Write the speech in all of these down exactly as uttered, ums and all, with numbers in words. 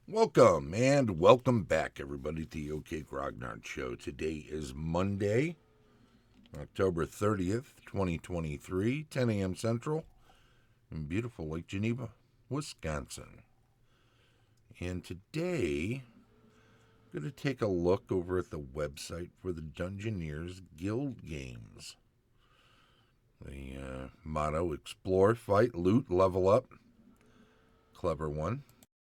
Welcome and welcome back, everybody, to the OK Grognard Show. Today is Monday, October thirtieth, twenty twenty-three, ten a m. Central, in beautiful Lake Geneva, Wisconsin. And today, I'm going to take a look over at the website for the Dungeoneers Guild games. The uh, motto: explore, fight, loot, level up. Clever one.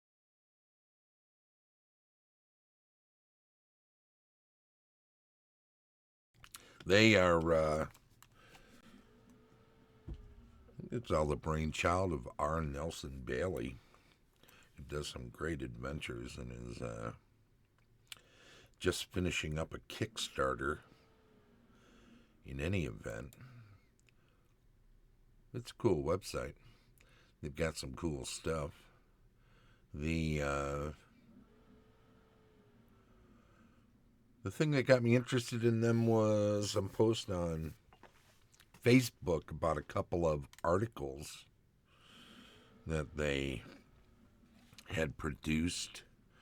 They are, uh, it's all the brainchild of R. Nelson Bailey, who does some great adventures and is uh, just finishing up a Kickstarter. In any event, it's a cool website. They've got some cool stuff. The uh, the thing that got me interested in them was some post on Facebook about a couple of articles that they had produced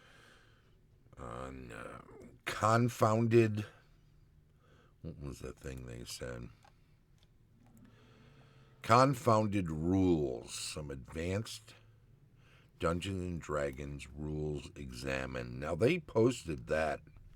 on uh, confounded. What was the thing they said? Confounded rules. Some advanced Dungeons and Dragons rules examined. Now, they posted that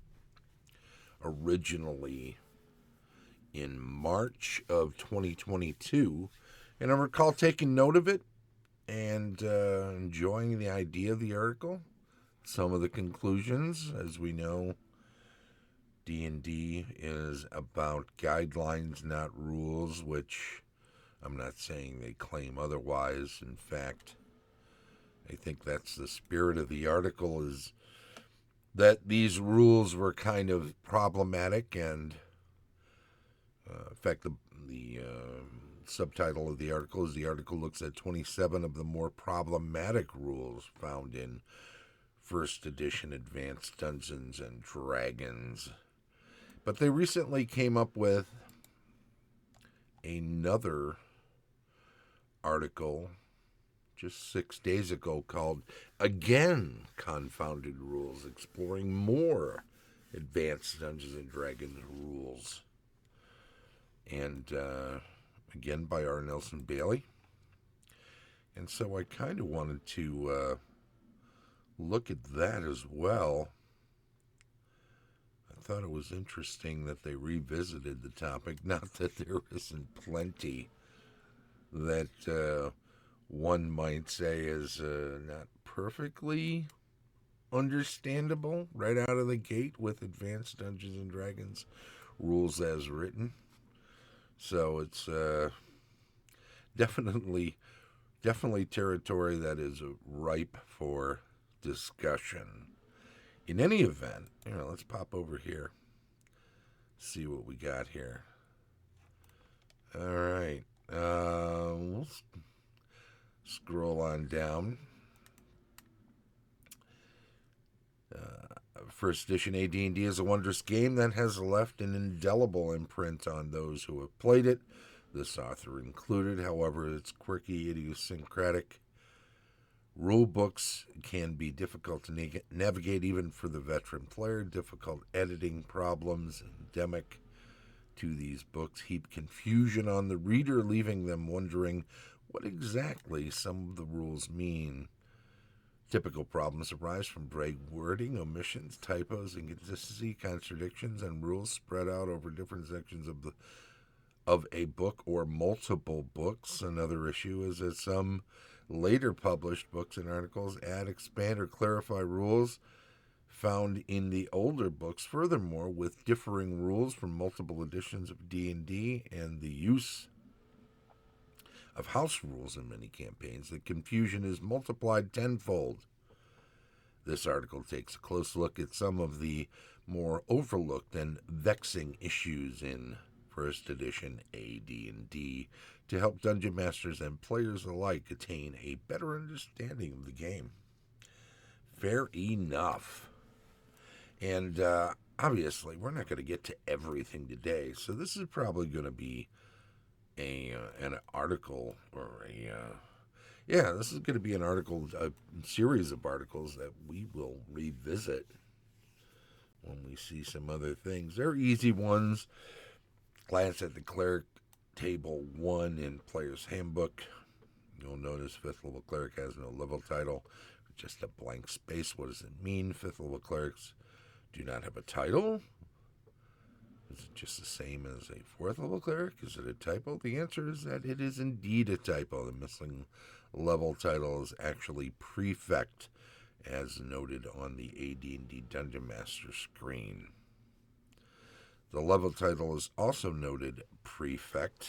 originally in March of twenty twenty-two, and I recall taking note of it and uh, enjoying the idea of the article. Some of the conclusions, as we know, D and D is about guidelines, not rules, which I'm not saying they claim otherwise. In fact, I think that's the spirit of the article, is that these rules were kind of problematic, and uh, in fact, the, the uh, subtitle of the article is the article looks at twenty-seven of the more problematic rules found in first edition Advanced Dungeons and Dragons. But they recently came up with another article just six days ago called Again Confounded Rules, exploring more Advanced Dungeons and Dragons rules. And uh, again by R. Nelson Bailey. And so I kind of wanted to uh, look at that as well. I thought it was interesting that they revisited the topic. Not that there isn't plenty that uh, one might say is uh, not perfectly understandable right out of the gate with Advanced Dungeons and Dragons rules as written. So it's uh, definitely, definitely territory that is ripe for discussion. In any event, you know, let's pop over here, see what we got here. All right, uh, we'll scroll on down. Uh, First edition A D and D is a wondrous game that has left an indelible imprint on those who have played it, this author included. However, its quirky, idiosyncratic rule books can be difficult to na- navigate even for the veteran player. Difficult editing problems endemic to these books heap confusion on the reader, leaving them wondering what exactly some of the rules mean. Typical problems arise from vague wording, omissions, typos, inconsistency, contradictions, and rules spread out over different sections of the of a book or multiple books. Another issue is that some later published books and articles add, expand, or clarify rules found in the older books. Furthermore, with differing rules from multiple editions of D and D and the use of house rules in many campaigns, the confusion is multiplied tenfold. This article takes a close look at some of the more overlooked and vexing issues in first edition A D and D to help dungeon masters and players alike attain a better understanding of the game. Fair enough. And uh, obviously, we're not going to get to everything today, so this is probably going to be a uh, an article or a uh, Yeah, this is going to be an article, a series of articles that we will revisit when we see some other things. They're easy ones. Glance at the cleric table one in Player's Handbook. You'll notice fifth level cleric has no level title, just a blank space. What does it mean? Fifth level clerics do not have a title. Is it just the same as a fourth level cleric? Is it a typo? The answer is that it is indeed a typo. The missing level title is actually prefect, as noted on the A D and D Dungeon Master screen. The level title is also noted prefect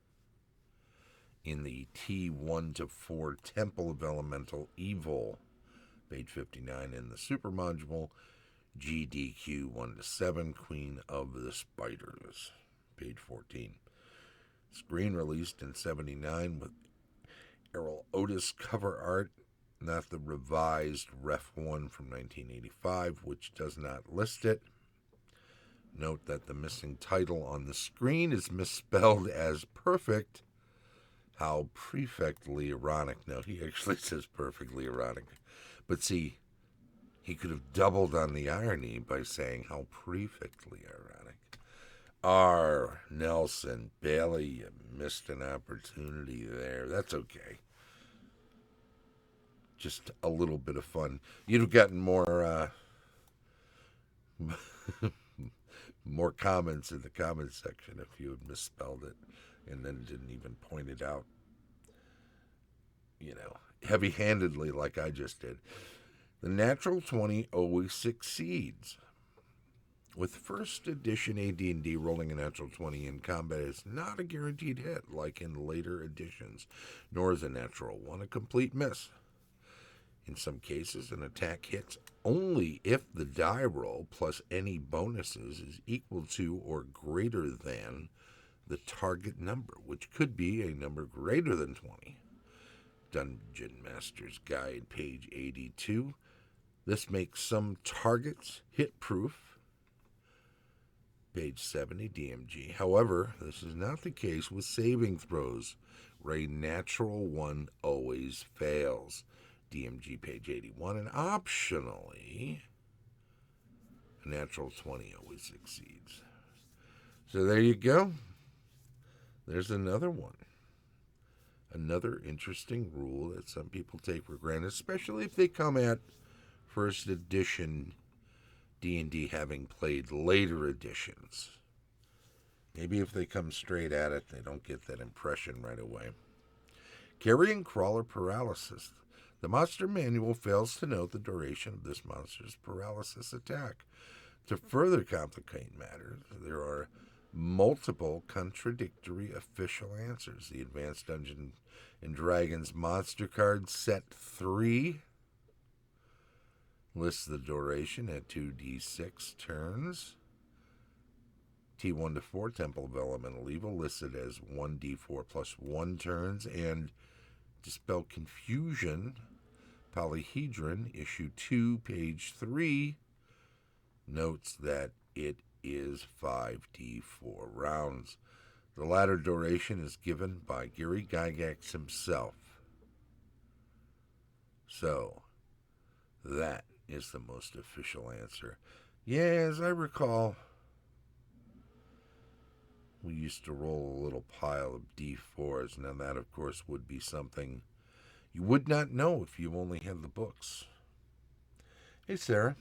in the T one to four Temple of Elemental Evil, page fifty-nine, in the super module G D Q one to seven Queen of the Spiders, page fourteen. Screen released in seventy-nine with Errol Otis cover art, not the revised Ref one from nineteen eighty-five, which does not list it. Note that the missing title on the screen is misspelled as perfect. How perfectly ironic. No, he actually says perfectly ironic. But see, he could have doubled on the irony by saying how perfectly ironic. R. Nelson Bailey, you missed an opportunity there. That's okay. Just a little bit of fun. You'd have gotten more uh, more comments in the comments section if you had misspelled it and then didn't even point it out, you know, heavy-handedly like I just did. The natural twenty always succeeds. With first edition A D and D, rolling a natural twenty in combat is not a guaranteed hit like in later editions, nor is a natural one a complete miss. In some cases, an attack hits only if the die roll plus any bonuses is equal to or greater than the target number, which could be a number greater than twenty. Dungeon Master's Guide, page eighty-two. This makes some targets hit-proof, page seventy, D M G. However, this is not the case with saving throws, where a natural one always fails. D M G, page eighty-one, and optionally, a natural twenty always succeeds. So there you go. There's another one. Another interesting rule that some people take for granted, especially if they come at first edition D and D having played later editions. Maybe if they come straight at it, they don't get that impression right away. Carrying crawler paralysis. The monster manual fails to note the duration of this monster's paralysis attack. To further complicate matters, there are multiple contradictory official answers. The Advanced Dungeons and Dragons Monster Card Set three lists the duration at two d six turns. T one to four Temple of Elemental Evil listed as one d four plus one turns, and Dispel Confusion Polyhedron, issue two, page three, notes that it is five d four rounds. The latter duration is given by Gary Gygax himself. So, that is the most official answer. Yeah, as I recall, we used to roll a little pile of d fours. Now that, of course, would be something you would not know if you only had the books. Hey, Sarah.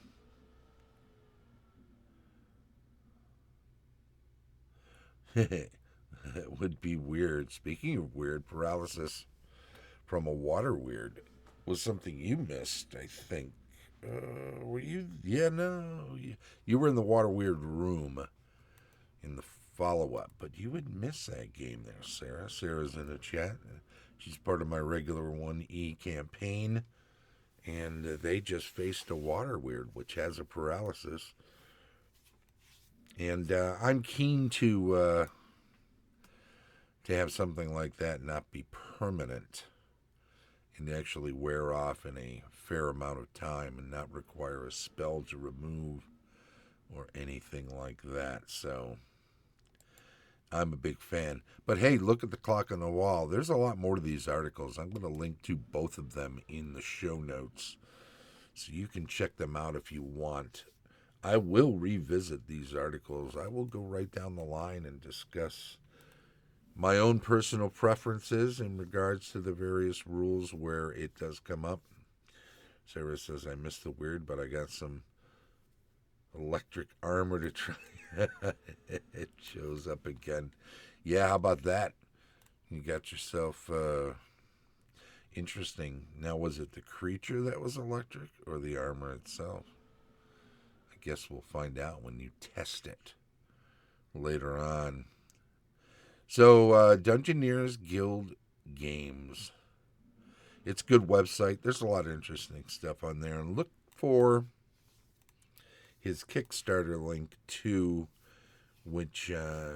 It would be weird. Speaking of weird, paralysis from a water weird was something you missed, I think. Uh, were you? Yeah, no. You, you were in the water weird room in the follow-up, but you would miss that game there, Sarah. Sarah's in the chat. She's part of my regular one E campaign, and they just faced a water weird, which has a paralysis. And uh, I'm keen to uh, to have something like that not be permanent and actually wear off in a fair amount of time and not require a spell to remove or anything like that. So I'm a big fan. But hey, look at the clock on the wall. There's a lot more to these articles. I'm going to link to both of them in the show notes, so you can check them out if you want. I will revisit these articles. I will go right down the line and discuss my own personal preferences in regards to the various rules where it does come up. Sarah says, I missed the weird, but I got some electric armor to try. It shows up again. Yeah, how about that? You got yourself uh, interesting. Now, was it the creature that was electric or the armor itself? I guess we'll find out when you test it later on. So, uh, Dungeoneers Guild Games. It's a good website. There's a lot of interesting stuff on there. And look for his Kickstarter link too, which uh,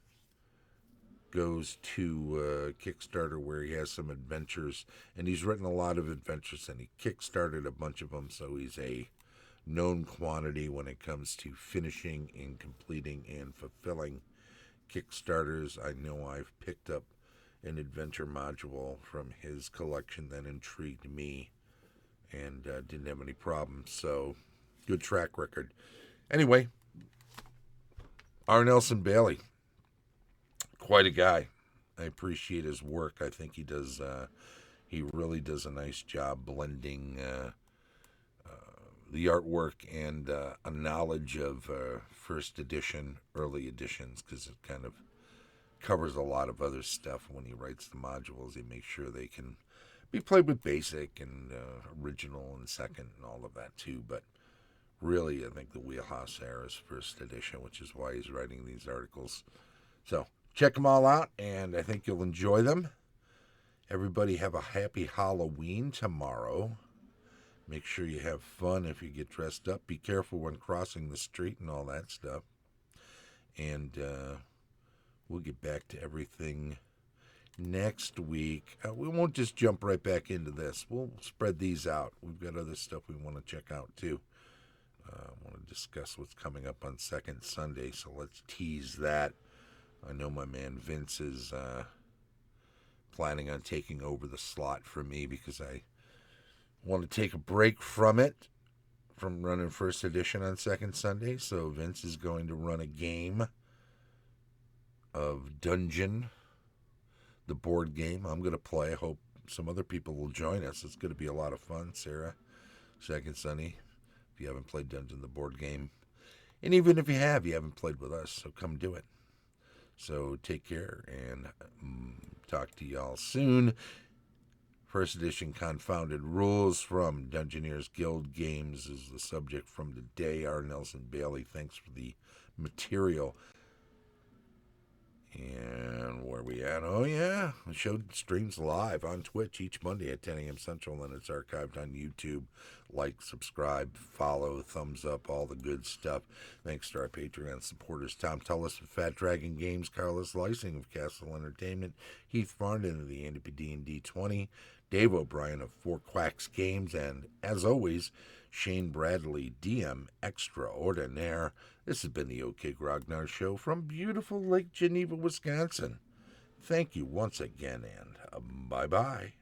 goes to uh, Kickstarter where he has some adventures. And he's written a lot of adventures, and he kickstarted a bunch of them, so he's a known quantity when it comes to finishing and completing and fulfilling Kickstarters. I know I've picked up an adventure module from his collection that intrigued me and uh, didn't have any problems. So, good track record. Anyway, R. Nelson Bailey, quite a guy. I appreciate his work. I think he does. Uh, he really does a nice job blending uh, uh, the artwork and uh, a knowledge of uh, first edition, early editions, because it kind of covers a lot of other stuff when he writes the modules. He makes sure they can be played with basic and uh, original and second and all of that too. But really, I think the wheelhouse there is first edition, which is why he's writing these articles. So check them all out, and I think you'll enjoy them. Everybody have a happy Halloween tomorrow. Make sure you have fun if you get dressed up. Be careful when crossing the street and all that stuff. And uh, we'll get back to everything next week. Uh, we won't just jump right back into this. We'll spread these out. We've got other stuff we want to check out, too. I uh, want to discuss what's coming up on Second Sunday, so let's tease that. I know my man Vince is uh, planning on taking over the slot for me because I want to take a break from it, from running First Edition on Second Sunday. So Vince is going to run a game of Dungeon, the board game. I'm going to play. I hope some other people will join us. It's going to be a lot of fun, Sarah. Second Sunday, if you haven't played Dungeon, the board game. And even if you have, you haven't played with us, so come do it. So take care, and um, talk to y'all soon. First Edition Confounded Rules from Dungeoneers Guild Games is the subject from today. R. Nelson Bailey, thanks for the material. And where we at? Oh, yeah. The show streams live on Twitch each Monday at ten a.m. Central, and it's archived on YouTube. Like, subscribe, follow, thumbs up, all the good stuff. Thanks to our Patreon supporters, Tom Tullis of Fat Dragon Games, Carlos Lysing of Castle Entertainment, Heath Farndon of the Andy P D and D twenty, Dave O'Brien of Four Quacks Games, and, as always, Shane Bradley, D M Extraordinaire. This has been the OK Grognard Show from beautiful Lake Geneva, Wisconsin. Thank you once again, and uh, bye-bye.